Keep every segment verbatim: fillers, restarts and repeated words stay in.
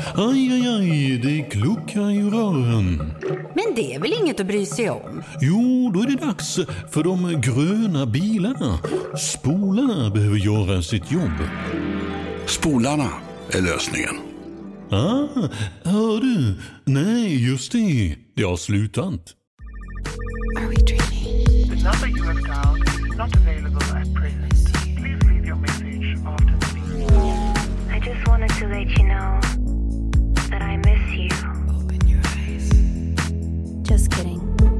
Aj, aj, aj, det kluckar i rören. Men det är väl inget att bry sig om? Jo, då är det dags för de gröna bilarna. Spolarna behöver göra sitt jobb. Spolarna är lösningen. Ah, hör du? Nej, just det. Det har slutat. Are we dreaming? The number you have dialed is not available at present. Please leave your message after the beep. I just wanted to let you know that I miss you. Open your eyes. Just kidding.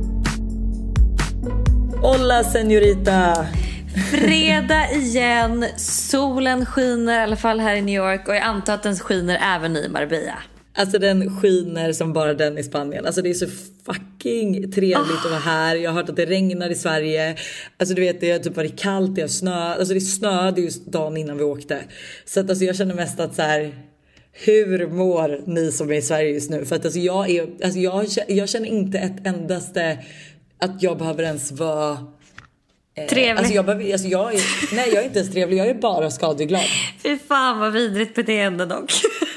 Hola, señorita. Fredag igen, solen skiner i alla fall här i New York och jag antar att den skiner även i Marbella. Alltså den skiner som bara den i Spanien. Alltså det är så fucking trevligt oh. att vara här. Jag har hört att det regnar i Sverige. Alltså du vet, det har typ varit kallt, det har snö. Alltså det snöade just dagen innan vi åkte. Så att alltså jag känner mest att så här, hur mår ni som är i Sverige just nu? För att alltså jag är, alltså jag, jag känner inte ett endaste att jag behöver ens vara trevlig. Alltså jag, behöver, alltså jag är, nej jag är inte ens trevlig, jag är bara skadeglad. Fy fan vad vidrigt beteende dock.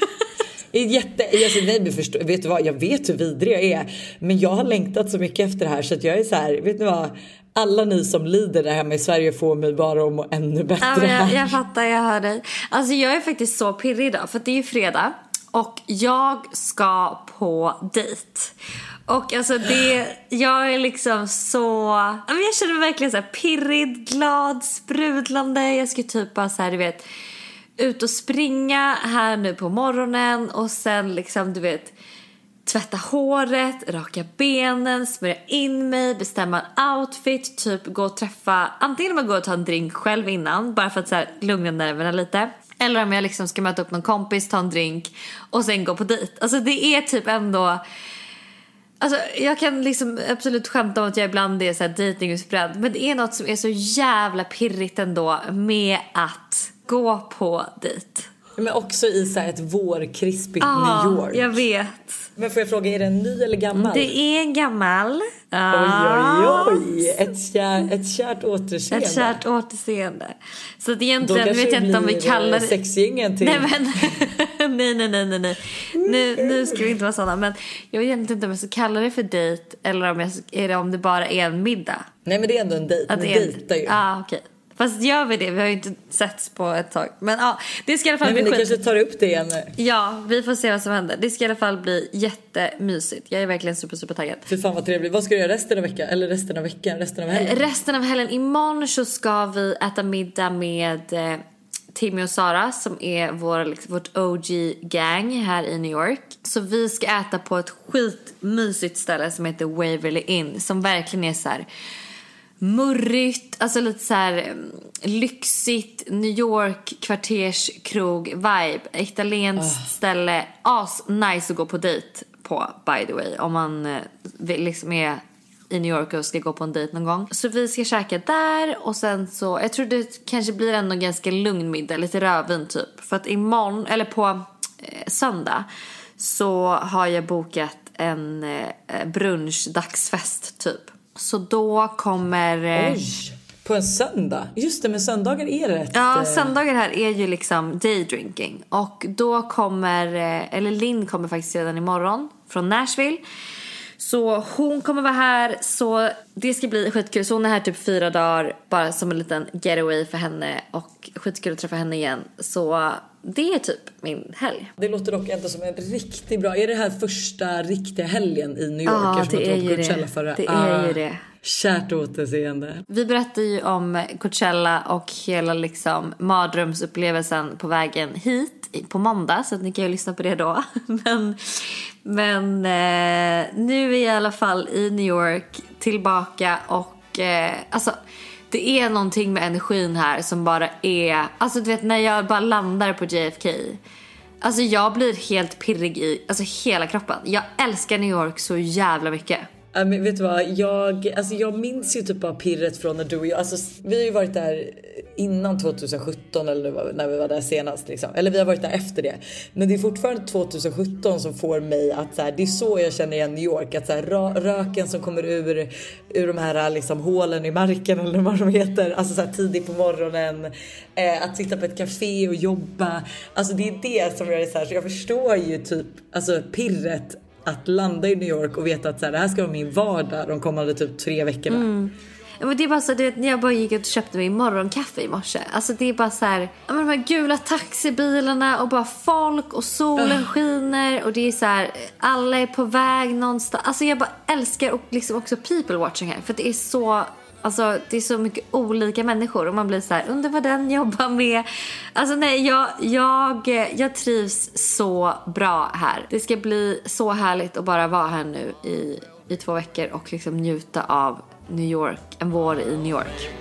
Jätte, alltså, nej, förstår, vet du vad, jag vet hur vidrig jag är. Men jag har längtat så mycket efter det här. Så att jag är så här, vet ni vad, alla ni som lider där hemma i Sverige får mig bara att må ännu bättre. Ja, jag, jag fattar, jag hör dig. Alltså jag är faktiskt så pirrig idag. För att det är ju fredag och jag ska på dejt. Och alltså det, jag är liksom så, jag känner mig verkligen så här pirrig, glad, sprudlande. Jag ska typ bara så här, du vet, ut och springa här nu på morgonen. Och sen liksom, du vet, tvätta håret, raka benen, smörja in mig, bestämma en outfit, typ gå och träffa, antingen om jag går och tar en drink själv innan, bara för att så här lugna nerverna lite. Eller om jag liksom ska möta upp någon kompis, ta en drink och sen gå på dejt. Alltså det är typ ändå, alltså jag kan liksom absolut skämta om att jag ibland är så här datingutbränd, men det är något som är så jävla pirrigt ändå med att gå på dejt. Men också i så här ett vårkrispigt ah, New York. Jag vet. Men får jag fråga, är den ny eller gammal? Det är en gammal. Ah. Oj, oj, oj. Ett, kär, ett kärt återseende. Ett kärt återseende. Så att egentligen vet jag inte om vi kallar det sexgängen till. Nej, men nej, nej, nej, nej, nej. Nu, nu ska vi inte vara sådana. Men jag vet inte om jag ska kalla det för dejt eller om, jag, är det, om det bara är en middag. Nej, men det är ändå en dejt. Att det är dejtar ju. Ja, ah, okej. Okay. Fast gör vi det? Vi har ju inte setts på ett tag. Men ja, det ska i alla fall Nej, bli men skit. ni kanske tar upp det igen. Ja, vi får se vad som händer. Det ska i alla fall bli jättemysigt. Jag är verkligen super, super taggad. Fy fan vad trevligt. Vad ska du göra resten av veckan? Eller resten av veckan? Resten av helgen? Resten av helgen. Imorgon så ska vi äta middag med eh, Timmy och Sara, som är vår, liksom, vårt O G-gang här i New York. Så vi ska äta på ett skitmysigt ställe som heter Waverly Inn. Som verkligen är så här murrigt, alltså lite så här lyxigt New York kvarterskrog vibe, italienskt oh. ställe, as nice att gå på dejt på, by the way, om man eh, liksom är i New York och ska gå på en dejt någon gång. Så vi ska käka där och sen så, jag tror det kanske blir ändå ganska lugn middag, lite rövin typ, för att imorgon, eller på eh, söndag så har jag bokat en eh, brunch dagsfest typ. Så då kommer... Oj, på en söndag? Just det, men söndagar är rätt... Ja, söndagar här är ju liksom daydrinking. Och då kommer... Eller Linn kommer faktiskt redan imorgon från Nashville. Så hon kommer vara här. Så det ska bli skitkul. Så hon är här typ fyra dagar. Bara som en liten getaway för henne. Och skitkul att träffa henne igen. Så det är typ min helg. Det låter dock inte som en riktigt bra... Är det här första riktiga helgen i New York? Ja, det är ju det. Förra? Det är ah, ju det. Kärt återseende. Vi berättar ju om Coachella och hela liksom mardrömsupplevelsen på vägen hit på måndag. Så att ni kan ju lyssna på det då. men men eh, nu är jag i alla fall i New York tillbaka. Och eh, alltså... Det är någonting med energin här som bara är... Alltså du vet, när jag bara landar på J F K. Alltså jag blir helt pirrig i alltså hela kroppen. Jag älskar New York så jävla mycket. Ja, men vet du vad? Jag, alltså jag minns ju typ bara pirret från när du och jag... Alltså vi har ju varit där innan tjugohundrasjutton eller när vi var där senast liksom. Eller vi har varit där efter det. Men det är fortfarande tjugosjutton som får mig att så här, det är så jag känner igen New York, att så här, röken som kommer ur ur de här liksom hålen i marken eller vad de heter, alltså så här tidigt på morgonen, eh, att sitta på ett café och jobba, alltså det är det som gör det så här, så jag förstår ju typ alltså pirret att landa i New York och veta att så här, det här ska vara min vardag de kommande typ tre veckorna. Mm. Men det är bara så, du vet, när jag bara gick ut och köpte mig morgonkaffe i morse. Alltså det är bara så här, ja, men de här gula taxibilarna och bara folk och solen uh. skiner och det är så här, alla är på väg någonstans. Alltså jag bara älskar och liksom också people watching här, för det är så, alltså det är så mycket olika människor och man blir så här, undrar vad den jobbar med. Alltså nej, jag, jag, jag trivs så bra här. Det ska bli så härligt att bara vara här nu i, i två veckor och liksom njuta av New York, en vår i New York.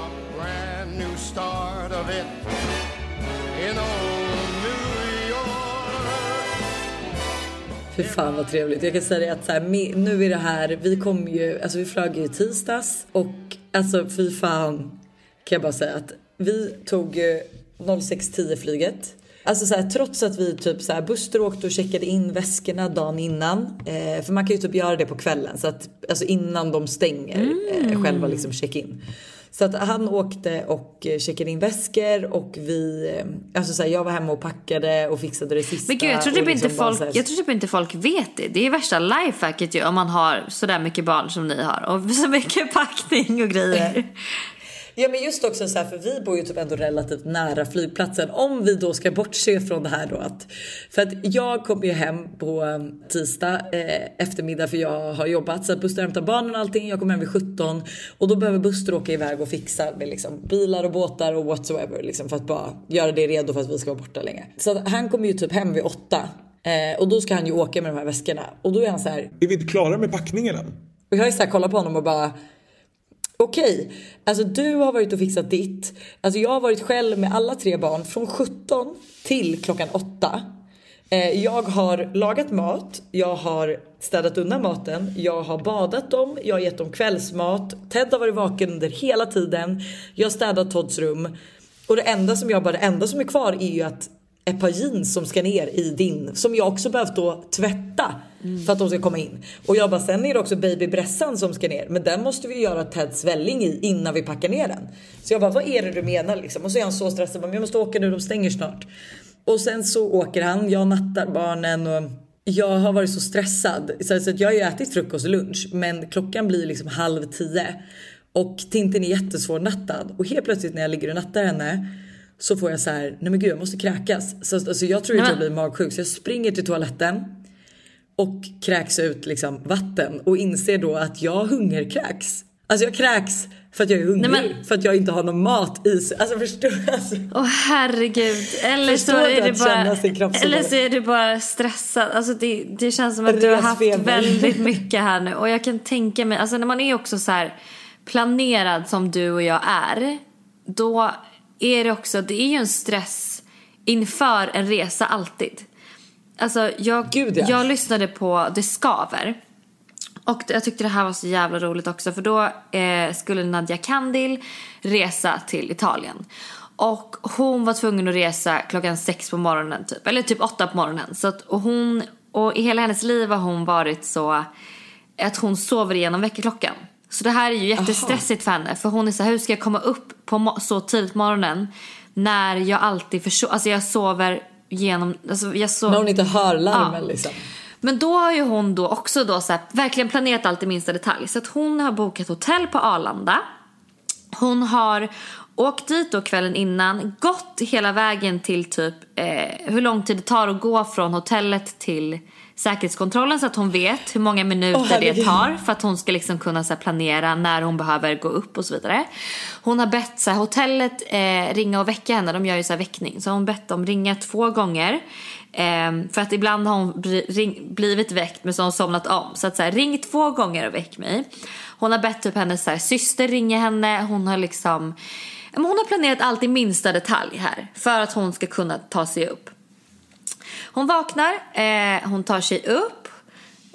Fy fan vad trevligt. Jag kan säga att så här, nu är det här, vi kom ju, alltså vi flög ju i tisdags och alltså fy fan kan jag bara säga att vi tog sex tio flyget. Alltså så här, trots att vi typ så här buster åkte och checkade in väskorna dagen innan, eh, för man kan ju typ göra det på kvällen så att alltså innan de stänger mm. eh, själva liksom check-in. Så att han åkte och checkade in väskor och vi, alltså så här, jag var hemma och packade och fixade det sista. Men gud, jag tror typ liksom inte folk, här... jag tror typ inte folk vet det. Det är värsta lifehacket ju om man har så där mycket barn som ni har och så mycket packning och grejer. Ja, men just också så här, för vi bor ju typ ändå relativt nära flygplatsen. Om vi då ska bortse från det här då att, för att jag kommer ju hem på tisdag eh, eftermiddag för jag har jobbat så att Buster hämtar barnen och allting. Jag kommer hem vid sjutton och då behöver Buster åka iväg och fixa med liksom bilar och båtar och whatsoever liksom, för att bara göra det redo för att vi ska vara borta länge. Så att han kommer ju typ hem vid åtta eh, och då ska han ju åka med de här väskorna och då är han så här, är vi inte klara med packningen än? Och jag är så här, kollar på honom och bara, okej, alltså du har varit och fixat ditt. Alltså jag har varit själv med alla tre barn från sjutton till klockan åtta. Eh, jag har lagat mat, jag har städat undan maten, jag har badat dem, jag har gett dem kvällsmat. Ted har varit vaken under hela tiden. Jag har städat Todds rum. Och det enda som jag bara, det enda som är kvar är ju att ett par jeans som ska ner i din, som jag också behövt då tvätta mm. för att de ska komma in. Och jag bara, sen är det också babybressan som ska ner, men den måste vi göra Teds svälling i innan vi packar ner den. Så jag bara, vad är det du menar liksom? Och så är han så stressad, men jag måste åka nu, de stänger snart. Och sen så åker han, jag nattar barnen och jag har varit så stressad så att jag har ju ätit frukost och lunch, men klockan blir liksom halv tio och Tintin är jättesvår nattad och helt plötsligt när jag ligger och nattar henne så får jag så här, nej men gud jag måste kräkas. Så alltså, jag tror att jag blir magsjuk så jag springer till toaletten och kräks ut liksom vatten och inser då att jag hungerkräks. Alltså jag kräks för att jag är hungrig, nej, men... för att jag inte har någon mat i sig. Alltså förstår du? Alltså. Åh herregud. Eller förstår så är det bara eller så är du bara stressad. Alltså det, det känns som att du har haft väldigt mycket här nu. Och jag kan tänka mig, alltså när man är också så här planerad som du och jag är, då är det också, det är ju en stress inför en resa alltid. Alltså jag, Gud, ja. jag lyssnade på Det Skaver. Och jag tyckte det här var så jävla roligt också. För då eh, skulle Nadia Kandil resa till Italien. Och hon var tvungen att resa klockan sex på morgonen typ. Eller typ åtta på morgonen. Så att, och, hon, och i hela hennes liv har hon varit så att hon sover igenom väckarklockan. Så det här är ju jättestressigt för henne. För hon är så här, hur ska jag komma upp på så tidigt på morgonen när jag alltid försov, alltså jag sover genom, alltså jag sover, när hon inte hör larmen ja. liksom. Men då har ju hon då också då så här, verkligen planerat allt i minsta detalj. Så att hon har bokat hotell på Arlanda. Hon har åkt dit då kvällen innan, gått hela vägen till typ eh, hur lång tid det tar att gå från hotellet till säkerhetskontrollen, så att hon vet hur många minuter oh, det tar för att hon ska liksom kunna så här, planera när hon behöver gå upp och så vidare. Hon har bett så här, hotellet eh, ringa och väcka henne, de gör ju så här väckning, så hon bett dem ringa två gånger eh, för att ibland har hon ring, blivit väckt men så har hon somnat om, så att så här, ring två gånger och väck mig. Hon har bett typ hennes så här, syster ringa henne, hon har liksom hon har planerat allt i minsta detalj här för att hon ska kunna ta sig upp. Hon vaknar, eh, hon tar sig upp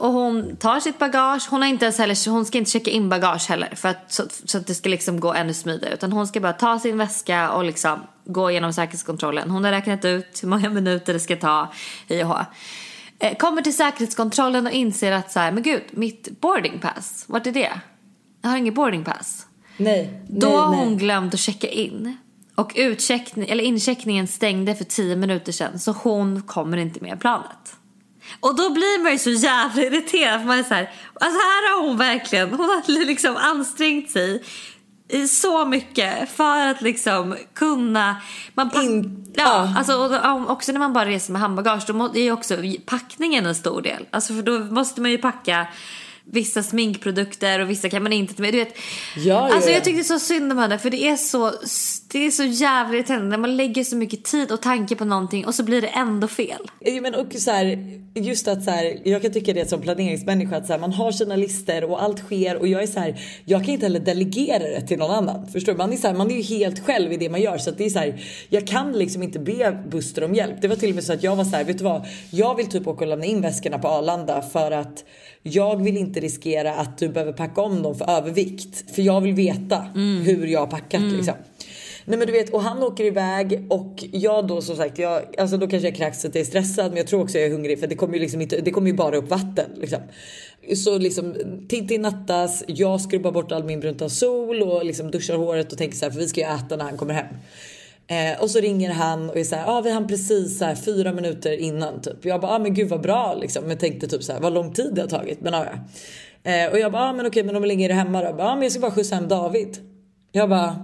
Och hon tar sitt bagage. Hon har inte ens heller, hon ska inte checka in bagage heller för att, så, så att det ska liksom gå ännu smidigare. Utan hon ska bara ta sin väska och liksom gå igenom säkerhetskontrollen. Hon har räknat ut hur många minuter det ska ta. I och H. Kommer till säkerhetskontrollen och inser att så här, men gud, mitt boarding pass, vart är det? Jag har ingen boarding pass. Nej, Då nej, har nej. hon glömt att checka in. Och utcheckning, eller incheckningen stängde för tio minuter sedan. Så hon kommer inte med planet. Och då blir man ju så jävla irriterad. För man är så här, alltså här har hon verkligen, hon har liksom ansträngt sig i så mycket för att liksom kunna man pack, In, ja, ja. alltså och, också när man bara reser med handbagage, då är ju också packningen en stor del. Alltså för då måste man ju packa vissa sminkprodukter och vissa kan man inte ta med. Du vet, ja, alltså ja. jag tyckte så synd om henne, för det är så, det är så jävla irriterande när man lägger så mycket tid och tanke på någonting och så blir det ändå fel. Ja, men och så här, just att så här, jag kan tycka det som planeringsmänniska att så här, man har sina lister och allt sker och jag är så här, jag kan inte heller delegera det till någon annan. Förstår du? Man är så här, man är ju helt själv i det man gör, så att det är så här, jag kan liksom inte be Buster om hjälp. Det var till och med så att jag var så här, vet du vad? Jag vill typ åka och lämna in väskorna på Arlanda för att jag vill inte riskera att du behöver packa om dem för övervikt, för jag vill veta mm. hur jag har packat mm. liksom. Nej men du vet, och han åker iväg och jag då som sagt, jag, alltså då kanske jag kräks att jag är stressad, men jag tror också jag är hungrig för det kommer ju liksom inte, det kommer ju bara upp vatten liksom. Så liksom Tintin nattas, jag skrubbar bort all min brunta sol och liksom duschar håret och tänker så här, för vi ska ju äta när han kommer hem. Eh, och så ringer han och är så här, ja ah, vi hann precis så här fyra minuter innan typ. Jag bara, ah, men gud vad bra liksom. Men tänkte typ så här, vad lång tid det har tagit, men ja. Eh, och jag bara, ah, men okej, men om hur länge är det hemma då? Ja, ah, men jag ska bara skjutsa hem David. Jag bara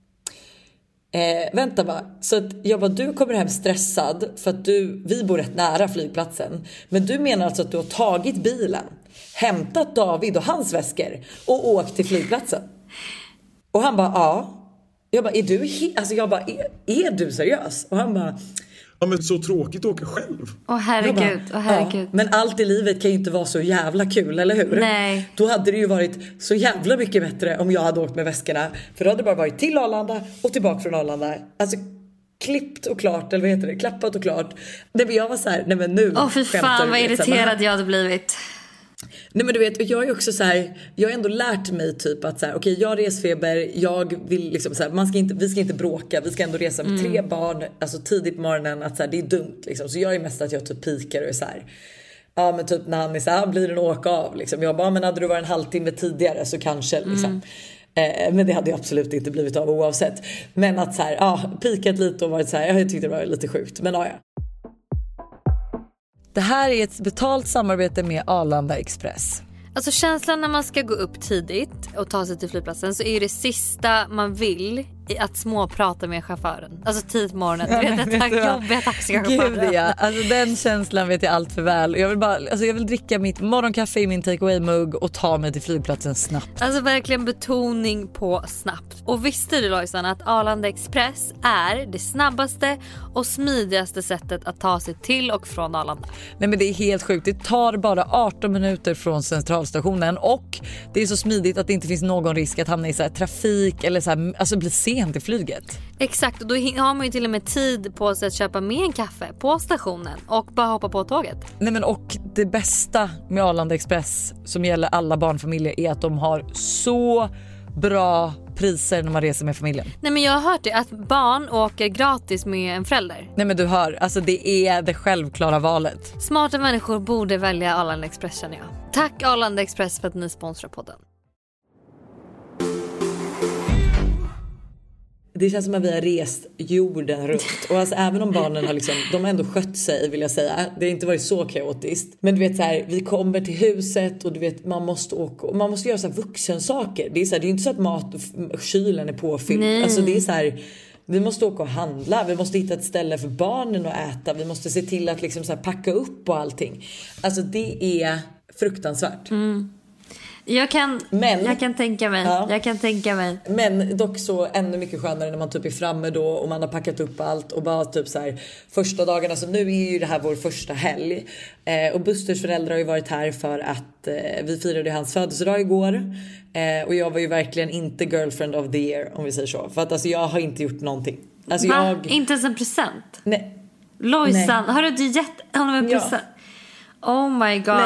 Eh, vänta va, så att jag bara, du kommer hem stressad för att du, vi bor rätt nära flygplatsen, men du menar alltså att du har tagit bilen, hämtat David och hans väskor och åkt till flygplatsen? Och han bara, ja. Jag bara, är du he- alltså jag bara, är, är du seriös? Och han bara, ja men så tråkigt att åka själv. Åh herregud, åh herregud. Ja, men allt i livet kan ju inte vara så jävla kul, eller hur? Nej. Då hade det ju varit så jävla mycket bättre om jag hade åkt med väskorna. För då hade det bara varit till Arlanda och tillbaka från Arlanda. Alltså klippt och klart, eller vad heter det? Klappat och klart. Nej men jag var så här, nej men nu. Åh fy fan vad irriterad jag hade blivit. Nej men du vet, jag är också så här, jag har ändå lärt mig typ att så här, okej, okay, jag har resfeber, jag vill liksom så här, man ska inte, vi ska inte bråka, vi ska ändå resa med mm. tre barn, alltså tidigt på morgonen, att så här, det är dumt liksom. Så jag är mest att jag typ pikar och är så här, ja men typ när han är så här, blir det en åka av liksom. Jag bara, men hade du varit en halvtimme tidigare så kanske liksom. Mm. Eh, men det hade ju absolut inte blivit av oavsett. Men att så här, ja, pikat lite och varit så här, jag tyckte det var lite sjukt, men ja ja. Det här är ett betalt samarbete med Arlanda Express. Alltså känslan när man ska gå upp tidigt och ta sig till flygplatsen, så är det sista man vill att småprata med chauffören. Alltså tidigt på morgonen. Du vet, vet tack, jobbiga taxichauffören. Gud ja, alltså den känslan vet jag allt för väl. Jag vill bara, alltså jag vill dricka mitt morgonkaffe i min takeaway-mugg och ta mig till flygplatsen snabbt. Alltså verkligen betoning på snabbt. Och visste du Lojsan att Arlanda Express är det snabbaste och smidigaste sättet att ta sig till och från Arlanda? Nej men det är helt sjukt. Det tar bara arton minuter från centralstationen och det är så smidigt att det inte finns någon risk att hamna i så här trafik eller så här, alltså bli sent i flyget. Exakt, och då har man ju till och med tid på sig att köpa med en kaffe på stationen och bara hoppa på tåget. Nej men och det bästa med Arlanda Express som gäller alla barnfamiljer är att de har så bra priser när man reser med familjen. Nej men jag har hört det, att barn åker gratis med en förälder. Nej men du hör, alltså det är det självklara valet. Smarta människor borde välja Arlanda Express, känner jag. Tack Arlanda Express för att ni sponsrar podden. Det känns som att vi har rest jorden runt. Och alltså även om barnen har liksom, de har ändå skött sig vill jag säga. Det har inte varit så kaotiskt. Men du vet så här, vi kommer till huset och du vet man måste åka och man måste göra så här vuxensaker. Det är så här, det är inte så att mat och kylen är påfylld. Nej. Alltså det är så här, vi måste åka och handla. Vi måste hitta ett ställe för barnen att äta. Vi måste se till att liksom så här packa upp och allting. Alltså det är fruktansvärt. Mm. Jag kan, men, jag kan tänka mig ja. Jag kan tänka mig. Men dock så ännu mycket skönare när man typ är framme då och man har packat upp allt och bara typ så här första dagarna, så nu är ju det här vår första helg eh, och Busters föräldrar har ju varit här för att eh, vi firade hans födelsedag igår eh, och jag var ju verkligen inte girlfriend of the year om vi säger så, för att alltså jag har inte gjort någonting. Alltså Va? jag Inte ens en present? Nej. Lojsan, har du inte gett honom en ja. present? Oh my god. Nej.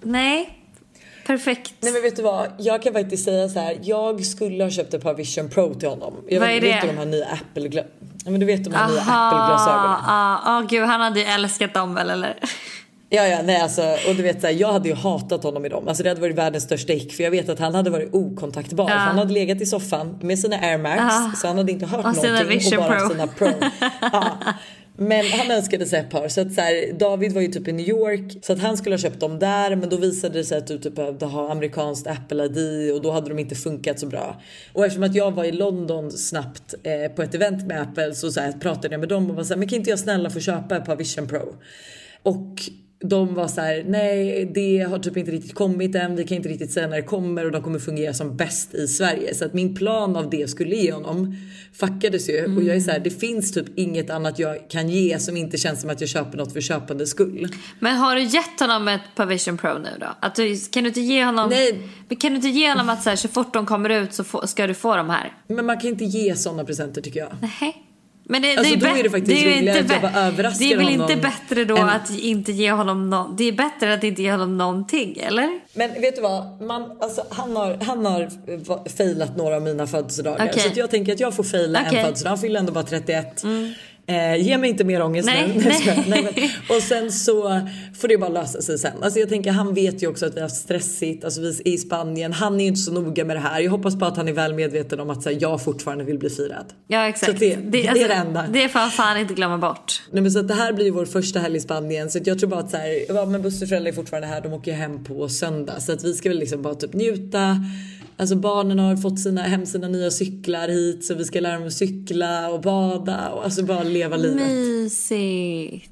Nej. Perfekt. Nej men vet du vad, jag kan faktiskt säga så här. Jag skulle ha köpt ett par Vision Pro till honom. Jag vad vet, är det? vet du de här nya Apple-glas... Ja men du vet de här nya Apple-glasögonen. Ja, ah, oh, gud han hade ju älskat dem väl eller? Ja ja nej alltså, och du vet så här, jag hade ju hatat honom i dem. Alltså det hade varit världens största ick. För jag vet att han hade varit okontaktbar. Ja. Han hade legat i soffan med sina Air Max. Ja. Så han hade inte hört och någonting. Och bara Pro. sina Pro. Ja. Men han önskade sig ett par. Så att så här, David var ju typ i New York. Så att han skulle ha köpt dem där. Men då visade det sig att du typ behövde ha amerikanskt Apple I D. Och då hade de inte funkat så bra. Och eftersom att jag var i London snabbt eh, på ett event med Apple. Så, så här, pratade jag med dem och var så här, men kan inte jag snälla få köpa ett par Vision Pro? Och de var så här, nej det har typ inte riktigt kommit än. Vi kan inte riktigt säga när det kommer. Och de kommer fungera som bäst i Sverige. Så att min plan av det skulle ge honom fuckades ju. Mm. Och jag är så här, det finns typ inget annat jag kan ge som inte känns som att jag köper något för köpande skull. Men har du gett honom ett par Vision Pro nu då? Att du, kan du inte ge honom... Nej. Kan du inte ge honom att så, här, så fort de kommer ut så få, ska du få dem här? Men man kan inte ge sådana presenter tycker jag. Nej. Men det, alltså, det, är, då är det faktiskt det är inte inte be- det är väl inte honom bättre då en... att inte ge honom no- det är bättre att inte ge honom någonting, eller? Men vet du vad, man, alltså, han har han har failat några av mina födelsedagar. Okay. Så att jag tänker att jag får faila okay. en födelsedag. Han fyller ändå bara trettioett. Mm. Eh, ge mig inte mer ångest nej, nu. Nej. nej, men, och sen så får det bara lösa sig sen. Alltså jag tänker, han vet ju också att vi har stressigt. Alltså vi är i Spanien. Han är ju inte så noga med det här. Jag hoppas bara att han är väl medveten om att så här, jag fortfarande vill bli firad. Ja exakt. Så det, det, det alltså, är det enda. Det får han fan inte glömma bort. Nej, men så att det här blir ju vår första helg i Spanien. Så att jag tror bara att så här, ja, men Buster föräldrar är fortfarande här. De åker hem på söndag. Så att vi ska väl liksom bara typ njuta. Alltså barnen har fått sina, hem sina nya cyklar hit. Så vi ska lära dem att cykla och bada. Och alltså bara leva livet. Mysigt.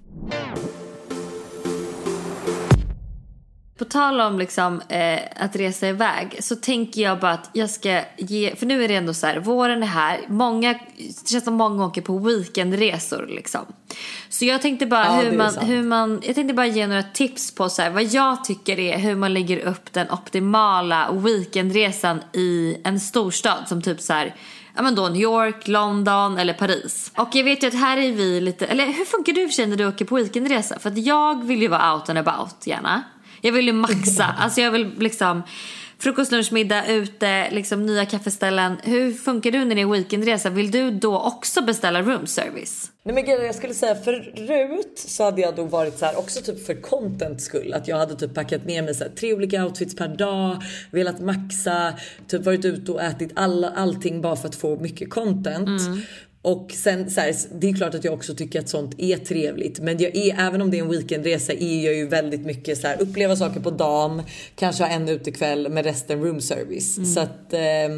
På tal om liksom, eh, att resa iväg så tänker jag bara att jag ska ge... För nu är det ändå så här, våren är här. Många, det känns som många åker på weekendresor liksom. Så jag tänkte bara ja, hur, man, hur man... Jag tänkte bara ge några tips på så här, vad jag tycker är hur man lägger upp den optimala weekendresan i en storstad som typ så här... Ja men då New York, London eller Paris. Och jag vet ju att här är vi lite... Eller hur funkar du för sig när du åker på weekendresa? För att jag vill ju vara out and about gärna. Jag vill ju maxa. Alltså jag vill liksom... Frukost, lunch, middag, ute, liksom nya kaffeställen. Hur funkar du när det är weekendresa? Vill du då också beställa room service? Nej men jag skulle säga förut så hade jag då varit så här också typ för content skull. Att jag hade typ packat med mig så här, tre olika outfits per dag. Velat maxa. Typ varit ute och ätit alla, allting bara för att få mycket content. Mm. Och sen så här, det är klart att jag också tycker att sånt är trevligt. Men jag är, även om det är en weekendresa är jag ju väldigt mycket så här, uppleva saker på dagen. Kanske ha en utekväll med resten room service. Mm. Så att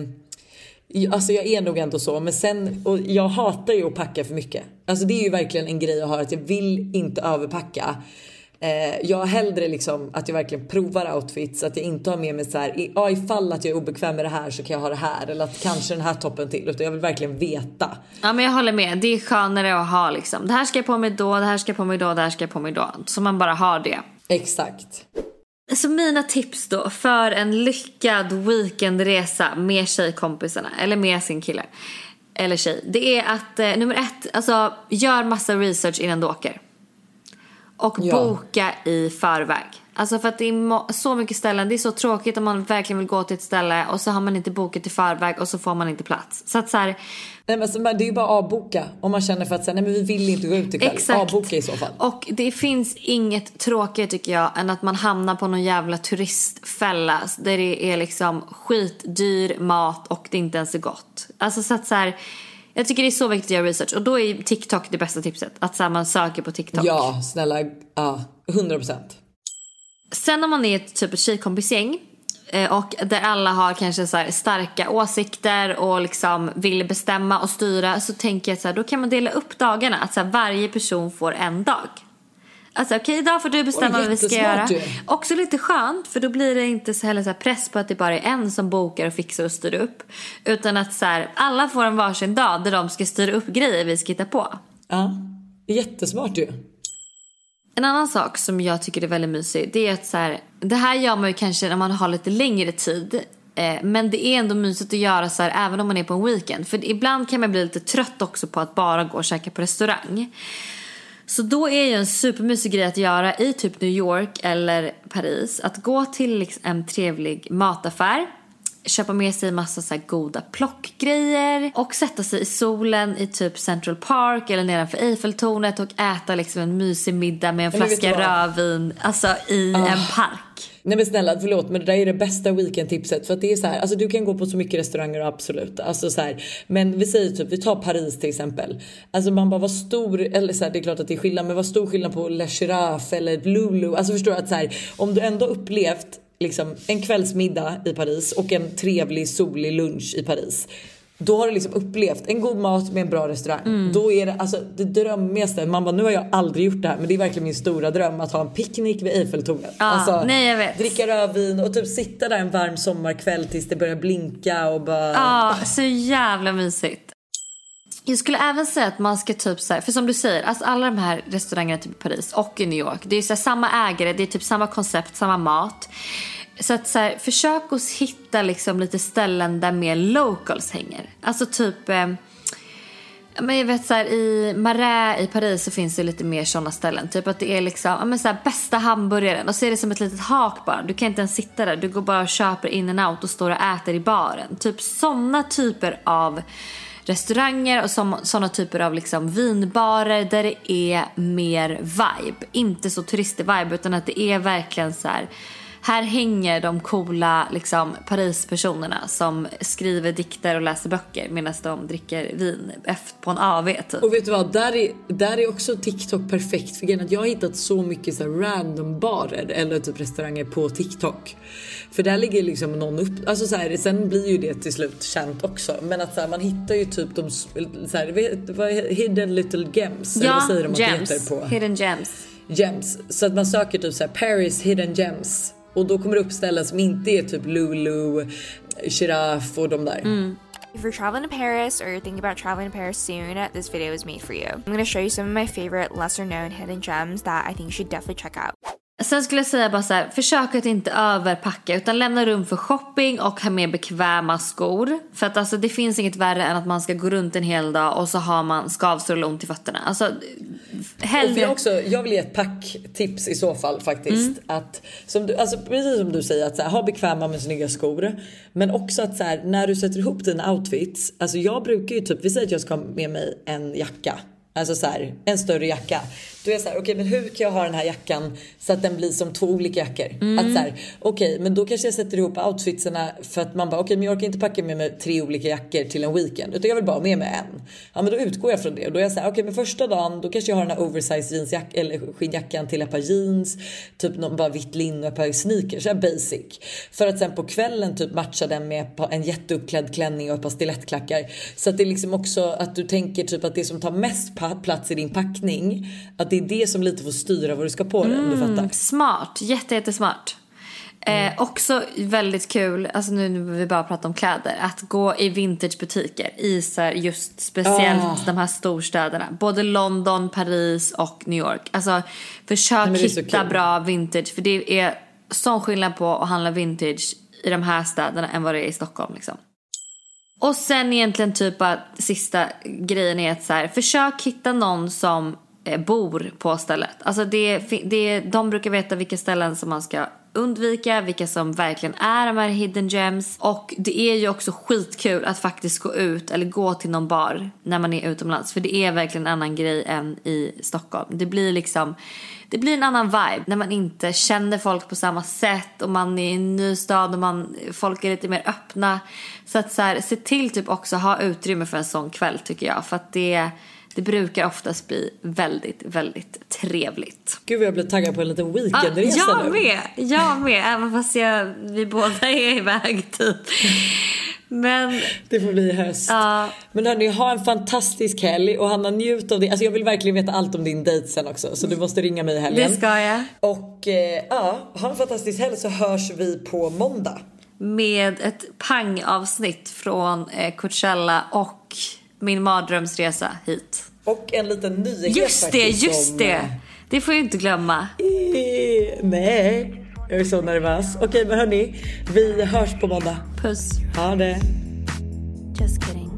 eh, alltså jag är nog ändå så. Men sen, och jag hatar ju att packa för mycket. Alltså det är ju verkligen en grej jag har, att jag vill inte överpacka. Eh, jag har hellre liksom att jag verkligen provar outfits, att jag inte har med mig så här, ja, ifall att jag är obekväm med det här så kan jag ha det här, eller att kanske den här toppen till, utan jag vill verkligen veta. Ja men jag håller med, det är skönare att ha liksom, det här ska jag på mig då, det här ska jag på mig då, det här ska jag på mig då, så man bara har det. Exakt. Så mina tips då för en lyckad weekendresa med tjejkompisarna eller med sin kille eller tjej, det är att eh, nummer ett, alltså gör massa research innan du åker. Och ja. boka i förväg. Alltså för att det är må- så mycket ställen. Det är så tråkigt om man verkligen vill gå till ett ställe och så har man inte bokat i förväg och så får man inte plats. Så att så här... Nej, men så, det är ju bara avboka. Om man känner för att säga, nej men vi vill inte gå ut ikväll. Exakt. Avboka i så fall. Och det finns inget tråkigt tycker jag än att man hamnar på någon jävla turistfälla där det är liksom skitdyr mat och det inte ens är gott. Alltså så att så här... Jag tycker det är så viktigt att göra research. Och då är TikTok det bästa tipset. Att så här, man söker på TikTok. Ja, snälla. Ja, hundra procent. Sen om man är ett typ ett tjejkompisgäng och där alla har kanske så här starka åsikter och liksom vill bestämma och styra, så tänker jag så här, då kan man dela upp dagarna. Att så här, varje person får en dag. Alltså okej, okay, idag får du bestämma vad vi ska göra. Ju. Också lite skönt, för då blir det inte så heller så här press på att det bara är en som bokar och fixar och styr upp. Utan att så här, alla får en varsin dag där de ska styra upp grejer vi ska hitta på. Ja, jättesmart ju. En annan sak som jag tycker är väldigt mysig, det är att så här, det här gör man ju kanske när man har lite längre tid. Eh, men det är ändå mysigt att göra så här även om man är på en weekend. För ibland kan man bli lite trött också på att bara gå och käka på restaurang. Så då är ju en supermysig grej att göra i typ New York eller Paris att gå till liksom en trevlig mataffär, köpa med sig massa så här goda plockgrejer och sätta sig i solen i typ Central Park eller nedanför Eiffeltornet och äta liksom en mysig middag med en flaska rödvin, alltså i oh. en park. Nej men snälla, förlåt, men det där är det bästa weekendtipset. För att det är så här, alltså du kan gå på så mycket restauranger, absolut. Alltså så här, men vi säger typ, vi tar Paris till exempel. Alltså man bara, vad stor, eller så här, det är klart att det är skillnad, men vad stor skillnad på Le Giraffe eller Lulu. Alltså förstår du att så här, om du ändå upplevt liksom en kvällsmiddag i Paris och en trevlig solig lunch i Paris, då har du liksom upplevt en god mat med en bra restaurang. Mm. Då är det alltså det drömmigaste. Man bara, nu har jag aldrig gjort det här, men det är verkligen min stora dröm att ha en picknick vid Eiffeltornet. Ja, alltså, nej, jag vet. Dricka rödvin och typ sitta där en varm sommarkväll tills det börjar blinka och bara... Ja, så jävla mysigt. Jag skulle även säga att man ska typ så här, för som du säger, alltså alla de här restaurangerna typ i Paris och i New York, det är så här, samma ägare, det är typ samma koncept, samma mat. Så att så här, försök att hitta liksom lite ställen där mer locals hänger. Alltså typ eh, men jag vet så här, i Marais i Paris så finns det lite mer sådana ställen. Typ att det är liksom ja, men så här, bästa hamburgaren. Och så är det som ett litet hak bara. Du kan inte ens sitta där. Du går bara och köper in and out och står och äter i baren. Typ sådana typer av restauranger och sådana typer av liksom vinbarer där det är mer vibe. Inte så turist-vibe utan att det är verkligen så här... Här hänger de coola liksom, Paris-personerna som skriver dikter och läser böcker medan de dricker vin på en A V typ. Och vet du vad, där är, där är också TikTok perfekt. För att jag har hittat så mycket så här random barer eller typ restauranger på TikTok. För där ligger liksom någon upp, alltså så här, sen blir ju det till slut känt också. Men att så här, man hittar ju typ de så här, vet, vad, hidden little gems. Ja, eller vad säger de gems. Att det heter på? Hidden gems. Gems. Så att man söker typ så här, Paris hidden gems. Och då kommer det upp ställen som inte är typ Lulu, Giraffe och de där. Mm. If you're traveling to Paris or you're thinking about traveling to Paris soon, this video is made for you. I'm going to show you some of my favorite lesser known hidden gems that I think you should definitely check out. Sen skulle jag säga bara så här, försök att inte överpacka utan lämna rum för shopping och ha med bekväma skor. För att alltså det finns inget värre än att man ska gå runt en hel dag och så har man skavsår eller ont i fötterna. Alltså hellre... Och jag, också, jag vill ge ett packtips i så fall faktiskt. Mm. Att, som du, alltså, precis som du säger, att så här, ha bekväma med snygga skor. Men också att så här, när du sätter ihop dina outfits. Alltså jag brukar ju typ, vi säger att jag ska ha med mig en jacka. Alltså så här, en större jacka. Då är jag så här, okej, okay, men hur kan jag ha den här jackan så att den blir som två olika jackor? Mm. Att så här, okej, okay, men då kanske jag sätter ihop outfitsarna för att man bara, okej, okay, men jag orkar inte packa med mig tre olika jackor till en weekend. Utan jag vill bara med mig en. Ja, men då utgår jag från det. Och då är jag så här, okej, okay, men första dagen, då kanske jag har den här oversize jeansjackan eller skinnjackan till ett par jeans. Typ någon bara vitt linne och ett par sneakers, så här basic. För att sen på kvällen typ matcha den med en jätteuppklädd klänning och ett par stilettklackar. Så att det är liksom också att du tänker typ att det som tar mest plats i din packning, att det är det som lite får styra vad du ska på dig, mm, om du fattar. Smart, jätte, jättesmart. Mm. Eh, också väldigt kul, alltså nu när vi bara pratar om kläder, att gå i vintagebutiker i så här, just speciellt oh. de här storstäderna, både London, Paris och New York. Alltså försök Nej, hitta bra vintage, för det är sån skillnad på att handla vintage i de här städerna än vad det är i Stockholm liksom. Och sen egentligen typ att sista grejen är att så här, försök hitta någon som eh, bor på stället. Alltså det, det, de brukar veta vilka ställen som man ska undvika, vilka som verkligen är de här hidden gems. Och det är ju också skitkul att faktiskt gå ut eller gå till någon bar när man är utomlands. För det är verkligen en annan grej än i Stockholm. Det blir liksom... Det blir en annan vibe när man inte känner folk på samma sätt och man är i en ny stad och man, folk är lite mer öppna. Så att så här, se till typ också ha utrymme för en sån kväll tycker jag. För att det, det brukar oftast bli väldigt, väldigt trevligt. Gud, jag blir taggad på en liten weekendresa ja, jag nu. med, jag med. Även fast jag, vi båda är iväg typ. Men det får bli höst. Ja. Men hörni, ha en fantastisk helg och Hanna, njut av det. Alltså jag vill verkligen veta allt om din dejt sen också, så du måste ringa mig i helgen. Det ska jag. Och eh, ja, ha en fantastisk helg, så hörs vi på måndag med ett pangavsnitt från eh, Coachella och min mardrömsresa hit. Och en liten nyhet. Just det, just om, det. Det får jag inte glömma. Eh, nej. Jag är så nervös. Okej, men hörni, vi hörs på måndag. Puss. Ha det. Just kidding.